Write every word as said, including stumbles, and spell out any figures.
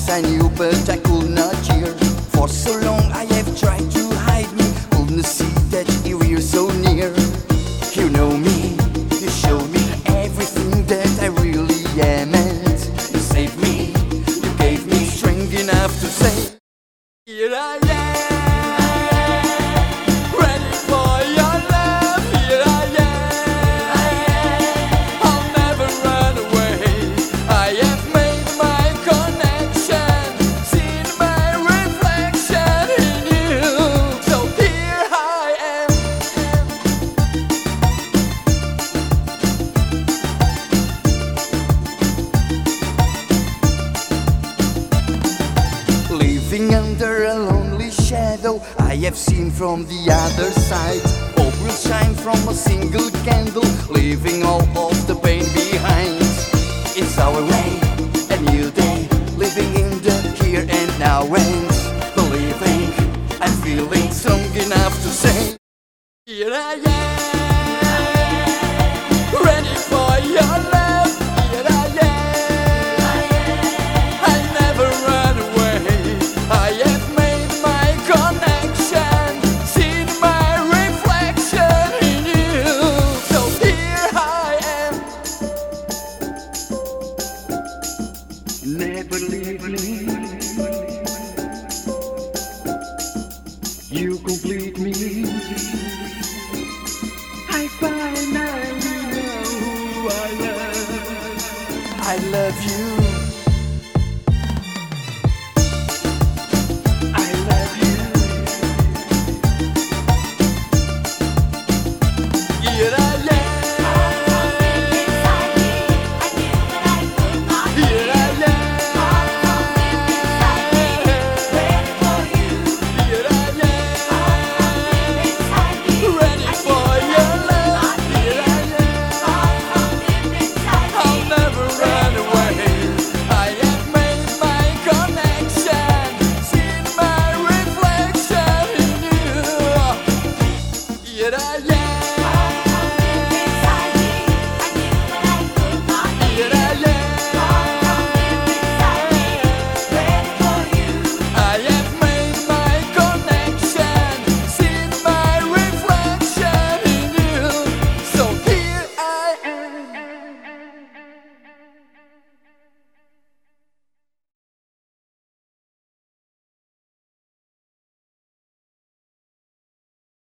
Yes, I knew, but I could not hear. For so long I have tried to hide me, couldn't see that you were so near. You know me, you show me everything that I really am, and you saved me, you gave me strength enough to say, here I am. Living under a lonely shadow, I have seen from the other side. Hope will shine from a single candle, leaving all of the pain behind. It's our way, a new day, living in the here and now, and believing I'm feeling strong enough to say, here I am, ready for your love. Never leave me. You complete me. I finally know who I love. I love you.